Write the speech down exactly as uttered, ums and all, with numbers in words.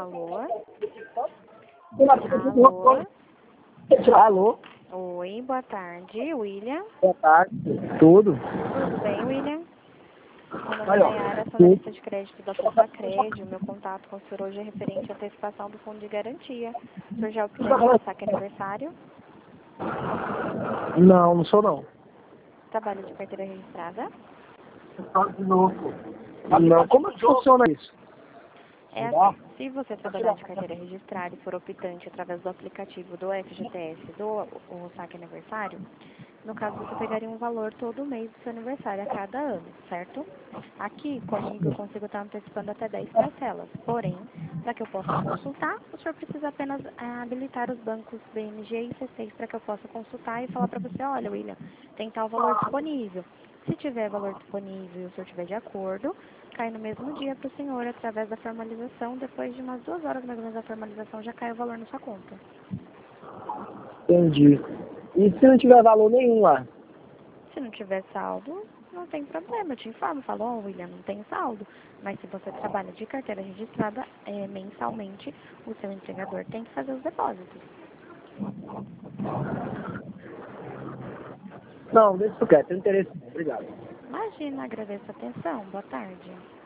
Alô? Alô? Alô? Oi, boa tarde, William. Boa tarde. Tudo? Tudo bem, William? Meu nome é Aí, ó. Nayara, sou analista de crédito da Forfacred. O meu contato com o senhor hoje é referente à antecipação do fundo de garantia. O senhor já optante do saque aniversário? Não, não sou não. Trabalho de carteira registrada? De novo. Não, como é que funciona isso? É assim, se você trabalhar de carteira registrada e for optante através do aplicativo do F G T S do o saque aniversário, no caso você pegaria um valor todo mês do seu aniversário a cada ano, certo? Aqui comigo eu consigo estar antecipando até dez parcelas, porém, para que eu possa consultar, o senhor precisa apenas ah, habilitar os bancos B M G e C seis para que eu possa consultar e falar para você, olha William, tem tal valor disponível. Se tiver valor disponível e o senhor estiver de acordo, cai no mesmo dia para o senhor através da formalização. Depois de umas duas horas mais ou menos da formalização, já cai o valor na sua conta. Entendi. E se não tiver valor nenhum lá? Se não tiver saldo, não tem problema. Eu te informo, falo, ó, William, não tem saldo. Mas se você trabalha de carteira registrada, é, mensalmente, o seu empregador tem que fazer os depósitos. Não, deixa isso quieto. Tem interesse. Obrigado. Imagina, agradeço a atenção. Boa tarde.